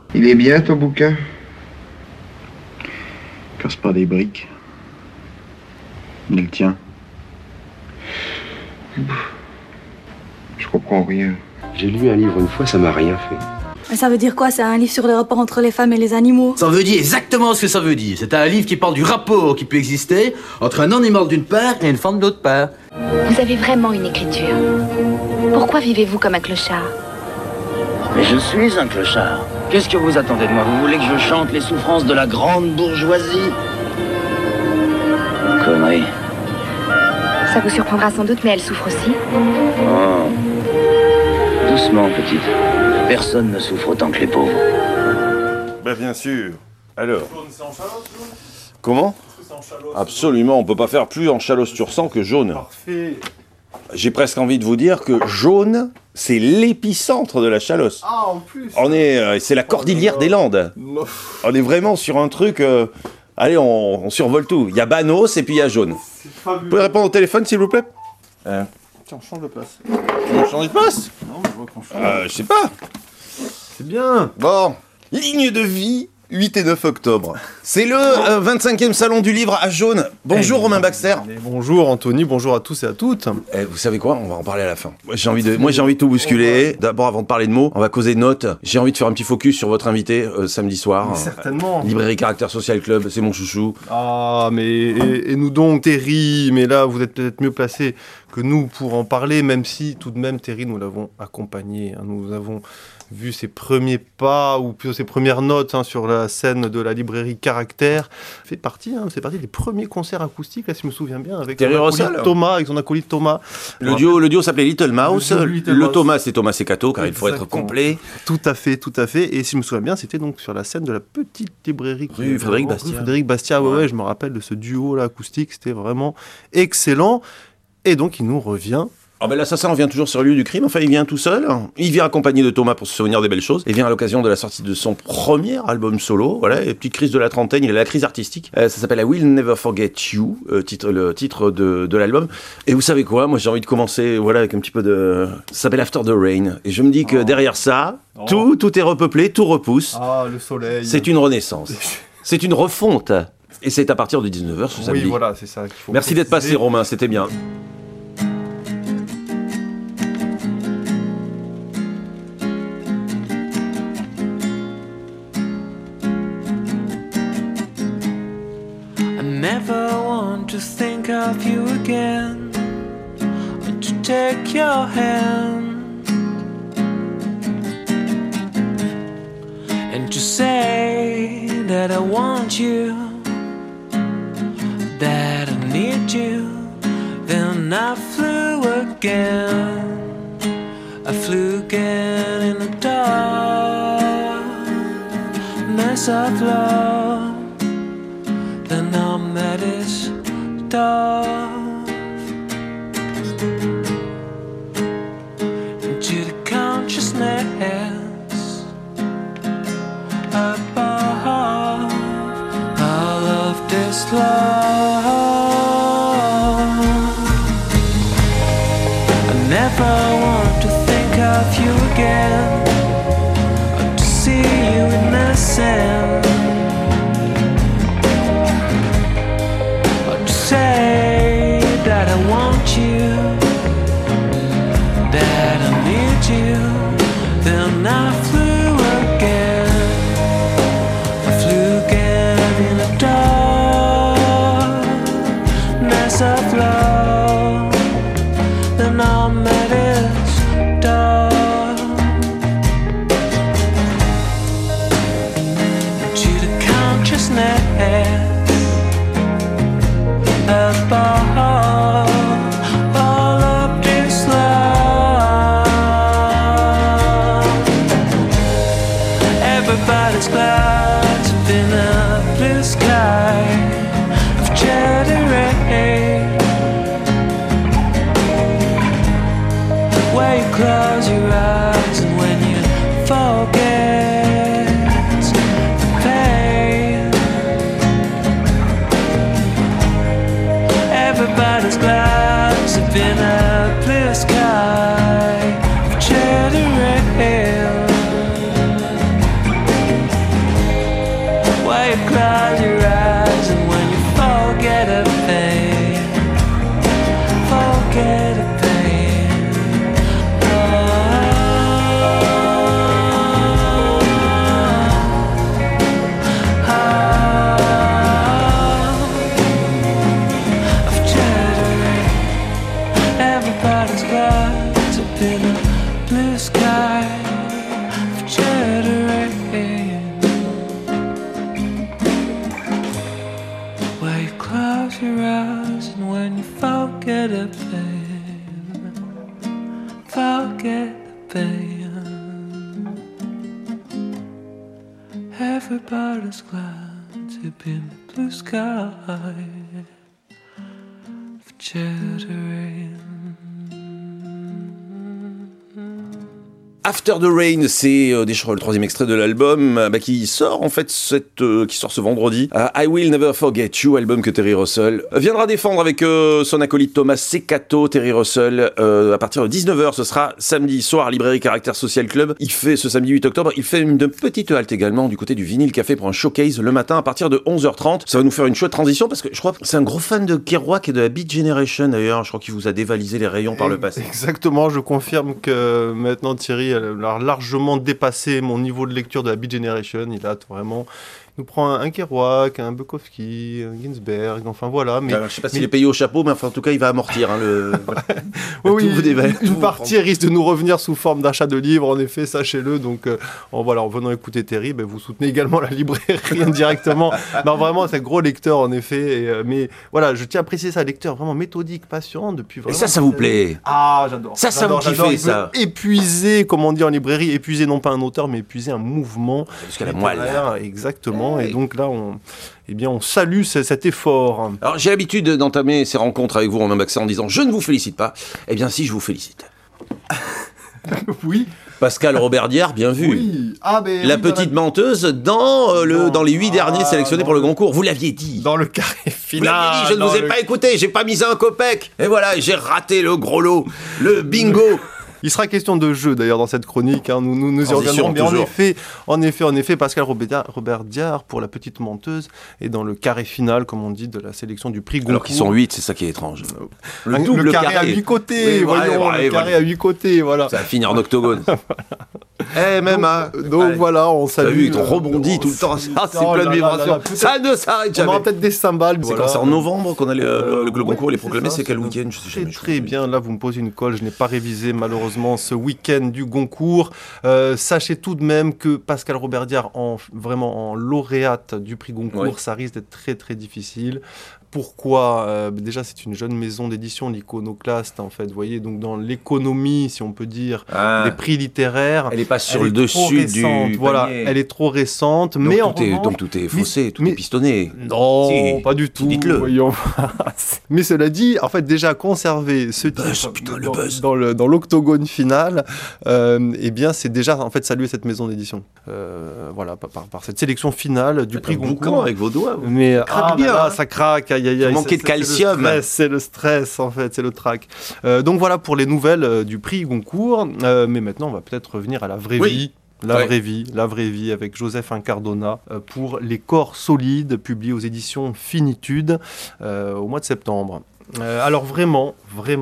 Il est bien ton bouquin? Casse pas des briques. Il tient. Je comprends rien. J'ai lu un livre une fois, ça m'a rien fait. Mais ça veut dire quoi? C'est un livre sur le rapport entre les femmes et les animaux? Ça veut dire exactement ce que ça veut dire. C'est un livre qui parle du rapport qui peut exister entre un animal d'une part et une femme de l'autre part. Vous avez vraiment une écriture. Pourquoi vivez-vous comme un clochard? Mais je suis un clochard. Qu'est-ce que vous attendez de moi? Vous voulez que je chante les souffrances de la grande bourgeoisie? Connerie. Ça vous surprendra sans doute, mais elle souffre aussi. Oh. Doucement, petite. Personne ne souffre autant que les pauvres. Ben bien sûr. Alors. Comment? Absolument, on peut pas faire plus en Chalosse-sur-Sang que jaune. Parfait. J'ai presque envie de vous dire que jaune, c'est l'épicentre de la Chalosse. Ah, en plus. C'est la cordillère des Landes. On est vraiment sur un truc. Allez, on survole tout. Il y a Banos et puis il y a jaune. Vous pouvez répondre au téléphone, s'il vous plaît? Tiens, on change de place. On change de place? Non, je vois qu'on change. Je sais pas. C'est bien. Bon, ligne de vie, 8 et 9 octobre. C'est le 25e salon du livre à Jaune. Bonjour Romain Baxter. Bonjour Anthony, bonjour à tous et à toutes. Vous savez quoi? On va en parler à la fin. Moi j'ai envie de tout bousculer. D'abord, avant de parler de mots, on va causer de notes. J'ai envie de faire un petit focus sur votre invité samedi soir. Certainement. Librairie Caractère Social Club, c'est mon chouchou. Ah, mais et nous donc, Terry, mais là, vous êtes peut-être mieux placé que nous pour en parler, même si, tout de même, Terry, nous l'avons accompagné. Nous avons vu ses premiers pas, ou plutôt ses premières notes sur la scène de la librairie Caractère. C'est parti des premiers concerts acoustiques, là, si je me souviens bien, avec son acolyte Thomas. Le duo s'appelait Little Mouse. Le Thomas, c'est Thomas Secato, car il faut être complet. Tout à fait. Et si je me souviens bien, c'était donc sur la scène de la petite librairie rue Frédéric Bastiat. Frédéric Bastiat, ouais, je me rappelle de ce duo-là acoustique, c'était vraiment excellent. Et donc, il nous revient. Ah ben l'assassin revient toujours sur le lieu du crime, enfin il vient tout seul, il vient accompagné de Thomas pour se souvenir des belles choses, il vient à l'occasion de la sortie de son premier album solo, voilà, petite crise de la trentaine, il a la crise artistique, ça s'appelle I Will Never Forget You, le titre de l'album, et vous savez quoi, moi j'ai envie de commencer avec un petit peu de... Ça s'appelle After the Rain, et je me dis que derrière ça, tout est repeuplé, tout repousse, le soleil, c'est une renaissance, c'est une refonte, et c'est à partir de 19h ce samedi. Oui voilà, c'est ça qu'il faut Merci d'être passé Romain, c'était bien. Of you again, to take your hand and to say that I want you, that I need you. Then I flew again in the darkness of love. The numb that is into the consciousness above all of this love. I never want to think of you again, or to see you innocent. Say that I want you, that I need you. Then I flew again in the darkness of love. Then all that is done to the consciousness above all of this love. Everybody's glass up in a blue sky of cherry rain, where you close your eyes and when you forget the pain. Everybody's glass up in a blue sky of cherry rain. close your eyes and when you forget a pain, forget a pain. Of chattering, everybody's clouds up in a blue sky. Of chattering, where you close your eyes and when you forget a pain, forget the pain. Everybody's glad to be in the blue sky of chattering. After the Rain, c'est déjà le troisième extrait de l'album qui sort en fait qui sort ce vendredi. I Will Never Forget You, album que Terry Russell viendra défendre avec son acolyte Thomas Secato. Terry Russell, à partir de 19h, ce sera samedi soir à Librairie Caractère Social Club. Il fait ce samedi 8 octobre, il fait une petite halte également du côté du Vinyl Café pour un showcase le matin à partir de 11h30. Ça va nous faire une chouette transition parce que je crois que c'est un gros fan de Kerouac et de la Beat Generation d'ailleurs. Je crois qu'il vous a dévalisé les rayons par le passé. Exactement, je confirme que maintenant Thierry a largement dépassé mon niveau de lecture de la Beat Generation. Il a vraiment... Il nous prend un Kerouac, un Bukowski, un Ginsberg, enfin voilà. Mais, alors, je sais pas s'il est payé au chapeau, mais enfin, en tout cas, il va amortir. Oui, une partie risque de nous revenir sous forme d'achat de livres, en effet, sachez-le. Donc en venant écouter Terry, vous soutenez également la librairie indirectement. Non, vraiment, c'est un gros lecteur, en effet. Mais voilà, je tiens à préciser ça, lecteur vraiment méthodique, patient, depuis vraiment... Et ça vous plaît? Ah, j'adore. Ça vous kiffe, ça. Épuiser, comme on dit en librairie, épuiser non pas un auteur, mais épuiser un mouvement. Jusqu'à la moelle. Exactement. Et donc là, on salue cet effort. Alors, j'ai l'habitude d'entamer ces rencontres avec vous en même accent en disant « Je ne vous félicite pas ». Eh bien, si, je vous félicite. Oui. Pascal Robert Diard, bien vu. Oui. La petite menteuse dans les 8 derniers sélectionnés pour le Goncourt. Vous l'aviez dit. Dans le carré final. Vous l'aviez dit, je ne vous ai pas écouté, j'ai pas mis un copec. Et voilà, j'ai raté le gros lot, le bingo. Il sera question de jeu d'ailleurs dans cette chronique, nous y reviendrons bien. En effet, Pascal Robert Diard pour La Petite Menteuse est dans le carré final, comme on dit, de la sélection du prix Goncourt. Alors qu'ils sont 8, c'est ça qui est étrange. Le carré à 8 côtés, le carré à 8 côtés, voilà. Ça va finir en octogone. Donc voilà, on salue. T'as vu, ils t'ont rebondi tout le temps. Ça, c'est plein de vibrations. Ça ne s'arrête jamais. On aura peut-être des cymbales. C'est quand c'est en novembre qu'on a le Goncourt, les proclamés, c'est quel week-end? Je sais jamais. Très bien, là vous me posez une colle, je n'ai pas révisé malheureusement ce week-end du Goncourt. Sachez tout de même que Pascal Robert Diard, vraiment en lauréate du prix Goncourt, ça risque d'être très très difficile. Pourquoi déjà, c'est une jeune maison d'édition, l'Iconoclaste, en fait. Vous voyez, donc dans l'économie, si on peut dire, des prix littéraires. Elle n'est pas sur le dessus du panier. Voilà, elle est trop récente. Donc, mais donc tout est faussé, tout est pistonné. Non, pas du tout. Dites-le. Voyons. Mais cela dit, en fait, déjà conserver ce titre dans l'octogone final, eh bien, c'est déjà en fait saluer cette maison d'édition. Voilà, par cette sélection finale du prix Goncourt. Avec vos doigts. Mais bien, ça craque. Manquer de calcium. C'est le stress, en fait, c'est le trac. Donc voilà pour les nouvelles du prix Goncourt. Mais maintenant, on va peut-être revenir à la vraie vie. La vraie vie avec Joseph Incardona pour Les Corps Solides, publié aux éditions Finitude au mois de septembre. Alors vraiment,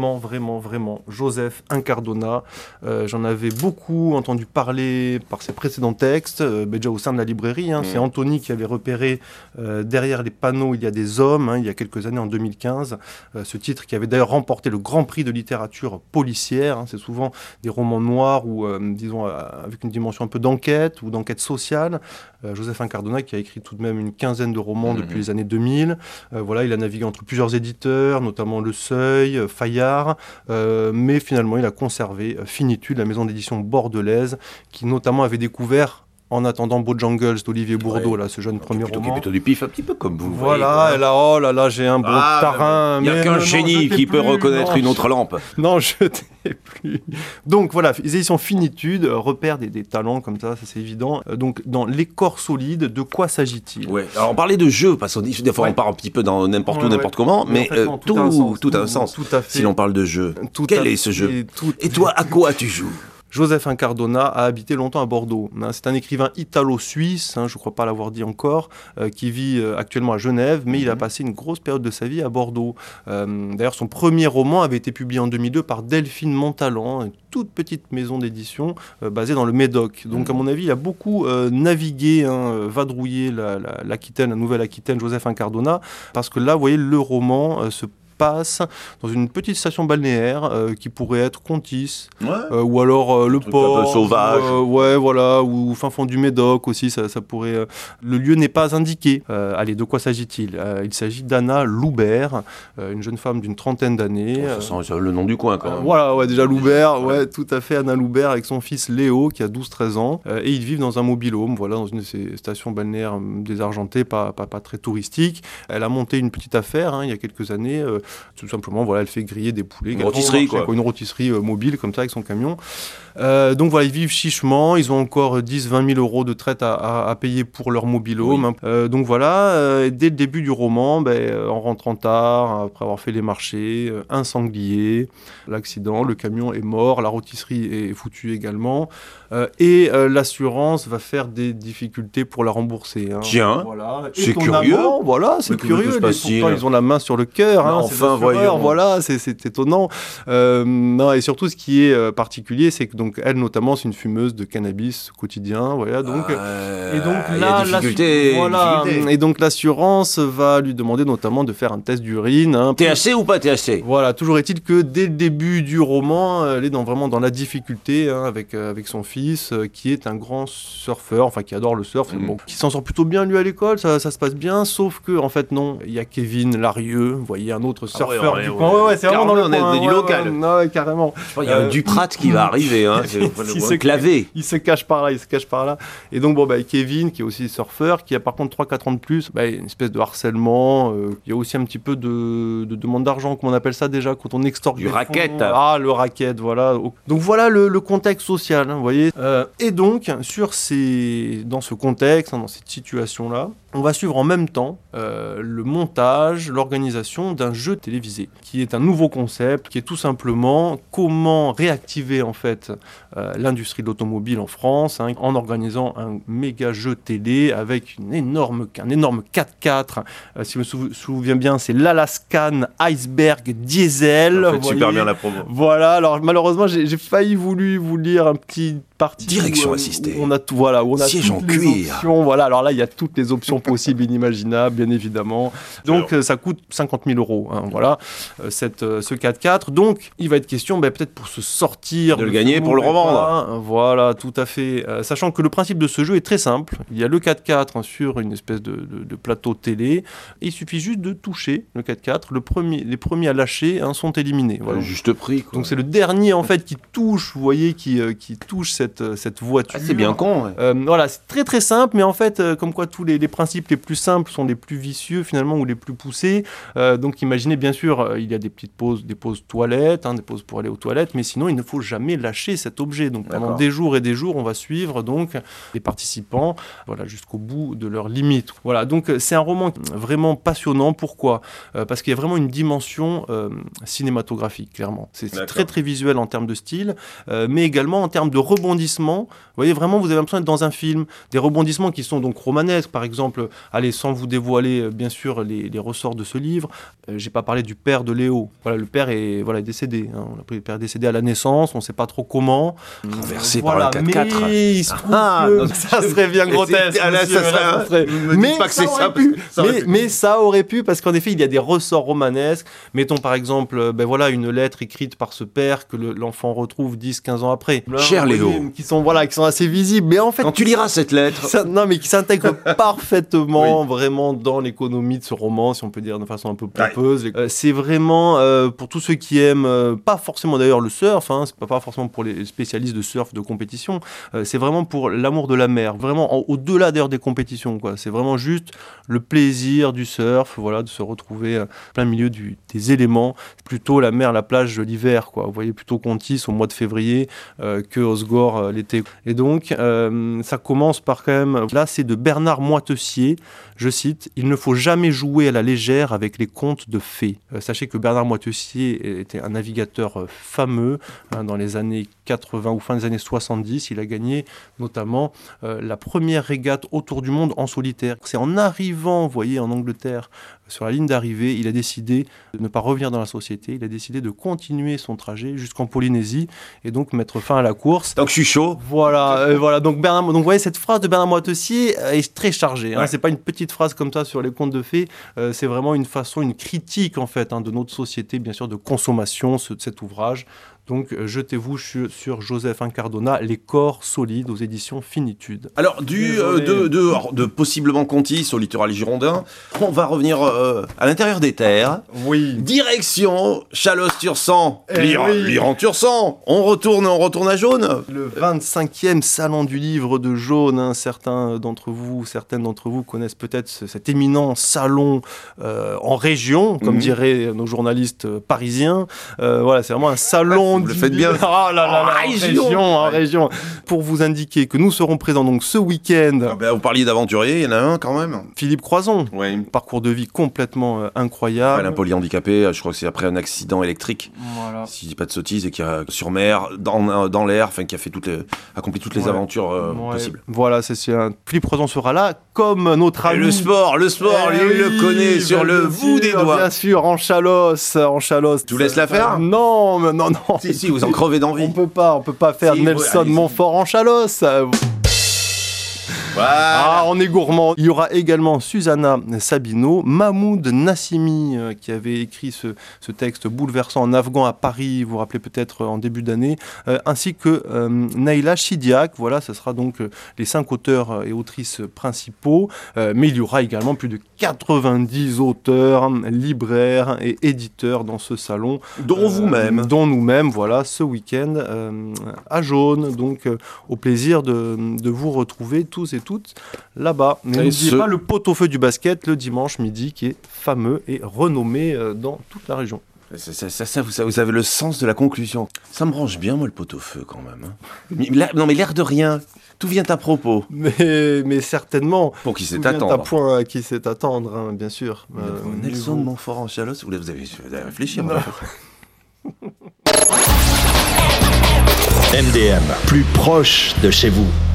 Joseph Incardona, j'en avais beaucoup entendu parler par ses précédents textes, déjà au sein de la librairie. C'est Anthony qui avait repéré derrière les panneaux Il y a des hommes, il y a quelques années, en 2015, ce titre qui avait d'ailleurs remporté le Grand Prix de littérature policière. C'est souvent des romans noirs ou, disons, avec une dimension un peu d'enquête ou d'enquête sociale. Joseph Incardona qui a écrit tout de même une quinzaine de romans depuis les années 2000. Voilà, il a navigué entre plusieurs éditeurs, notamment Le Seuil, Fayard, mais finalement il a conservé Finitude, la maison d'édition bordelaise, qui notamment avait découvert En attendant Bojangles d'Olivier Bourdeau, là, ce jeune premier roman. Plutôt du pif, un petit peu comme vous. Voilà, et là, oh là là, j'ai un bon tarin. Il n'y a qu'un génie qui peut reconnaître une autre lampe. Non, je t'ai plus. Donc voilà, les éditions Finitude repèrent des talents comme ça c'est évident. Donc dans Les Corps Solides, de quoi s'agit-il? Ouais. Alors on parlait de jeu, parce qu'on dit des fois on part un petit peu dans n'importe où, n'importe comment, mais en fait, tout a un sens. Tout à fait. Si l'on parle de jeu. Quel est ce jeu? Et toi, à quoi tu joues? Joseph Incardona a habité longtemps à Bordeaux. C'est un écrivain italo-suisse, je ne crois pas l'avoir dit encore, qui vit actuellement à Genève, mais il a passé une grosse période de sa vie à Bordeaux. D'ailleurs, son premier roman avait été publié en 2002 par Delphine Montalent, une toute petite maison d'édition basée dans le Médoc. Donc, à mon avis, il a beaucoup navigué, vadrouillé l'Aquitaine, la Nouvelle-Aquitaine, Joseph Incardona, parce que là, vous voyez, le roman se passe dans une petite station balnéaire qui pourrait être Contis, ou alors le port, un peu sauvage, ou fin fond du Médoc aussi, ça pourrait. Le lieu n'est pas indiqué. Allez, de quoi s'agit-il? Il s'agit d'Anna Loubert, une jeune femme d'une trentaine d'années. Ça sent le nom du coin quand même. Voilà, déjà Loubert, tout à fait, Anna Loubert avec son fils Léo qui a 12-13 ans, et ils vivent dans un mobil-home, dans une de ces stations balnéaires désargentées, pas très touristiques. Elle a monté une petite affaire il y a quelques années. Tout simplement, elle fait griller des poulets. Une rôtisserie, quoi. Une rôtisserie mobile, comme ça, avec son camion. Donc ils vivent chichement. Ils ont encore 10-20 000 euros de traite à payer pour leur mobil-home. Oui. Donc dès le début du roman, en rentrant tard, après avoir fait les marchés, un sanglier, l'accident, le camion est mort, la rôtisserie est foutue également. Et l'assurance va faire des difficultés pour la rembourser. Tiens, c'est curieux. C'est curieux. Pourtant, ils ont la main sur le cœur. Enfin, voyons. C'est étonnant. Non, et surtout, ce qui est particulier, c'est que donc elle, notamment, c'est une fumeuse de cannabis quotidien. Et donc et donc l'assurance va lui demander notamment de faire un test d'urine. THC ou pas THC? Voilà. Toujours est-il que dès le début du roman, elle est vraiment dans la difficulté avec son fils, qui est un grand surfeur, qui adore le surf, qui s'en sort plutôt bien lui à l'école. Ça se passe bien, sauf que en fait non, il y a Kevin Larieux, vous voyez, un autre surfeur du coin. C'est vraiment dans le coin, du local. Carrément. Il y a Duprat qui va arriver, clavé. Il se cache par là. Et donc Kevin, qui est aussi surfeur, qui a par contre 3-4 ans de plus, une espèce de harcèlement. Il y a aussi un petit peu de demande d'argent, comment on appelle ça déjà, quand on extorque du racket. Le racket, voilà. Donc voilà le contexte social, vous voyez. Et donc dans ce contexte, dans cette situation-là, on va suivre en même temps le montage, l'organisation d'un jeu télévisé, qui est un nouveau concept, qui est tout simplement comment réactiver en fait l'industrie de l'automobile en France, en organisant un méga jeu télé avec un énorme 4x4. Si je me souviens bien, c'est l'Alaskan Iceberg Diesel. Ça fait super bien la promo. Voilà, alors malheureusement, j'ai failli voulu vous lire un petit partie. Direction assistée. Où on a tout, où on a siège toutes en les cuir. options. Alors là, il y a toutes les options possibles, inimaginables, bien évidemment. Donc, ça coûte 50 000 euros. Ce 4x4. Donc, il va être question, peut-être pour se sortir. De le gagner, pour le revendre. Voilà, tout à fait. Sachant que le principe de ce jeu est très simple. Il y a le 4x4 sur une espèce de plateau télé. Et il suffit juste de toucher le 4x4. Les premiers à lâcher sont éliminés. Voilà. Juste prix, quoi. Donc, c'est le dernier, en fait, qui touche, vous voyez, qui touche cette voiture. C'est bien con. Ouais. C'est très très simple, mais en fait, comme quoi tous les principes les plus simples sont les plus vicieux finalement, ou les plus poussés. Donc imaginez, bien sûr, il y a des pauses toilettes, des pauses pour aller aux toilettes, mais sinon il ne faut jamais lâcher cet objet. Donc pendant des jours et des jours, on va suivre donc les participants, jusqu'au bout de leurs limites. Voilà, donc c'est un roman vraiment passionnant. Pourquoi ? Parce qu'il y a vraiment une dimension cinématographique, clairement. C'est très très visuel en termes de style, mais également en termes de rebondissements. Vous voyez, vraiment, vous avez l'impression d'être dans un film. Des rebondissements qui sont donc romanesques, par exemple. Allez, sans vous dévoiler, bien sûr, les ressorts de ce livre, j'ai pas parlé du père de Léo. Le père est décédé. On a pris le père décédé à la naissance, on sait pas trop comment. Renversé par le 4x4. Mais il se trouve que ça serait bien grotesque. Mais ça aurait pu, parce qu'en effet, il y a des ressorts romanesques. Mettons, par exemple, une lettre écrite par ce père que l'enfant retrouve 10-15 ans après. Cher Léo. Qui sont assez visibles. Mais en fait, quand tu liras cette lettre, qui s'intègre parfaitement, vraiment dans l'économie de ce roman, si on peut dire de façon un peu pompeuse. C'est vraiment pour tous ceux qui aiment, pas forcément d'ailleurs le surf, c'est pas forcément pour les spécialistes de surf de compétition. C'est vraiment pour l'amour de la mer, vraiment au-delà d'ailleurs des compétitions, quoi. C'est vraiment juste le plaisir du surf, de se retrouver plein milieu des éléments. Plutôt la mer, la plage l'hiver, quoi. Vous voyez, plutôt Contis au mois de février que Osgore l'été. Et donc, ça commence par quand même... Là, c'est de Bernard Moitessier. Moitessier, je cite, « Il ne faut jamais jouer à la légère avec les contes de fées ». Sachez que Bernard Moitessier était un navigateur fameux dans les années 80 ou fin des années 70. Il a gagné notamment la première régate autour du monde en solitaire. C'est en arrivant, vous voyez, en Angleterre, sur la ligne d'arrivée, il a décidé de ne pas revenir dans la société. Il a décidé de continuer son trajet jusqu'en Polynésie et donc mettre fin à la course. Donc je suis chaud. Voilà. Donc vous voyez, cette phrase de Bernard Moitessier est très chargée. Hein. C'est pas une petite phrase comme ça sur les contes de fées. C'est vraiment une critique en fait de notre société, bien sûr, de consommation, cet ouvrage. Donc, jetez-vous sur Joseph Incardona, Les corps solides aux éditions Finitude. Alors, de possiblement Contis au littoral girondin, on va revenir à l'intérieur des terres. Oui. Direction Chalosse-Tursan, Liran-Tursan. On retourne à Jaune. Le 25e salon du livre de Jaune. Hein. Certaines d'entre vous connaissent peut-être cet éminent salon en région, comme diraient nos journalistes parisiens. Voilà, c'est vraiment un salon. Vous le faites bien. Oh là, en région. Pour vous indiquer que nous serons présents donc ce week-end. Vous parliez d'aventurier, il y en a un quand même. Philippe Croison. Oui. Parcours de vie complètement incroyable. Un polyhandicapé, je crois que c'est après un accident électrique. Voilà. Si je dis pas de sottises, et qui a sur mer, dans l'air, qui a fait accompli toutes les aventures possibles. Voilà, Philippe Croison sera là, comme notre ami. Et le sport, lui, il le connaît sur le bout des doigts. Bien sûr, en Chalosse. Tu vous laisses la faire ? Non. Si, vous en crevez d'envie. On peut pas faire Nelson Montfort en Chalosse. Voilà. On est gourmand. Il y aura également Susanna Sabino, Mahmoud Nassimi qui avait écrit ce texte bouleversant en afghan à Paris, vous vous rappelez peut-être en début d'année, ainsi que Naïla Chidiak. Voilà, ce sera donc les 5 auteurs et autrices principaux. Mais il y aura également plus de 90 auteurs, libraires et éditeurs dans ce salon. Dont vous-même. Dont nous-mêmes, voilà, ce week-end à Jaune. Donc, au plaisir de vous retrouver tous et toutes là-bas. N'oubliez pas le pot-au-feu du basket le dimanche midi qui est fameux et renommé dans toute la région. Ça, vous avez le sens de la conclusion. Ça me branche bien, moi, le pot-au-feu, quand même. Mais l'air de rien, tout vient à propos. Mais certainement. Pour qui sait attendre. À qui sait attendre, hein, bien sûr. Nelson Montfort en Chalosse, vous avez réfléchi. MDM, plus proche de chez vous.